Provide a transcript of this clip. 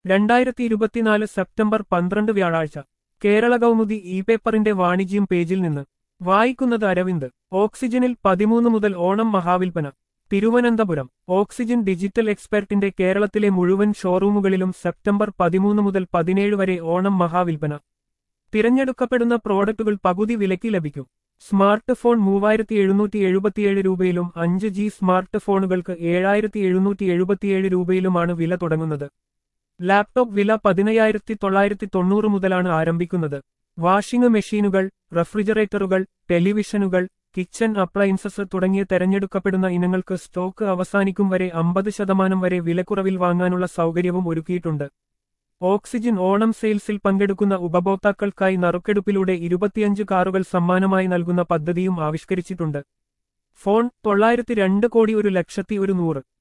2024 September 12 വ്യാഴാഴ്ച Kerala Kaumudi E പേപ്പറിന്റെ വാണിജ്യം പേജിൽ നിന്ന് വായിക്കുന്നത് അരവിന്ദ്. ഓക്സിജനിൽ 13 മുതൽ ഓണം മഹാവിൽപ്പന. തിരുവനന്തപുരം. ഓക്സിജൻ ഡിജിറ്റൽ എക്സ്പെർട്ടിന്റെ കേരളത്തിലെ മുഴുവൻ ഷോറൂമുകളിലും സെപ്റ്റംബർ 13 മുതൽ 17 വരെ ഓണം മഹാവിൽപ്പന. തിരഞ്ഞെടുക്കപ്പെടുന്ന പ്രോഡക്റ്റുകൾ പകുതി വിലയ്ക്ക് ലഭിക്കും. സ്മാർട്ട് ഫോൺ 3777 രൂപയിലും 5G സ്മാർട്ട് ഫോണുകൾക്ക് 7777 രൂപയിലുമാണ് വില തുടങ്ങുന്നത്. ലാപ്ടോപ്പ് വില 15990 മുതലാണ് ആരംഭിക്കുന്നത്. വാഷിംഗ് മെഷീനുകൾ, റെഫ്രിജറേറ്ററുകൾ, ടെലിവിഷനുകൾ, കിച്ചൺ അപ്ലയൻസസ് തുടങ്ങിയ തെരഞ്ഞെടുക്കപ്പെടുന്ന ഇനങ്ങൾക്ക് സ്റ്റോക്ക് അവസാനിക്കും വരെ 50% വരെ വിലക്കുറവിൽ വാങ്ങാനുള്ള സൗകര്യവും ഒരുക്കിയിട്ടുണ്ട്. ഓക്സിജൻ ഓണം സെയിൽസിൽ പങ്കെടുക്കുന്ന ഉപഭോക്താക്കൾക്കായി നറുക്കെടുപ്പിലൂടെ 25 കാറുകൾ സമ്മാനമായി നൽകുന്ന പദ്ധതിയും ആവിഷ്കരിച്ചിട്ടുണ്ട്. ഫോൺ 902 കോടി 1,01,100